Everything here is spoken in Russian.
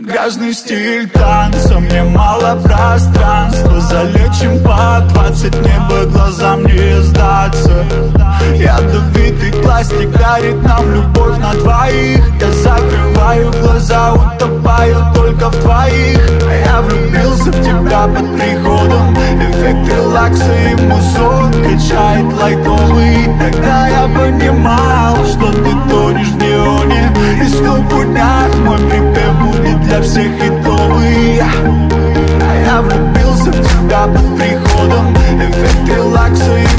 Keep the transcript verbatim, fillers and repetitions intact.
Грязный стиль танца, мне мало пространства. Залечим по двадцать, мне бы глазам не сдаться. Ядовитый пластик дарит нам любовь на двоих. Я закрываю глаза, утопаю только в твоих. А я влюбился в тебя под приходом. Эффект релакса и музон качает лайтовый. Тогда я понимал, что ты тонешь в неоне. И сто будняк мой припев будет для всех хитовый. А я влюбился в тебя под приходом. Эффект релакса и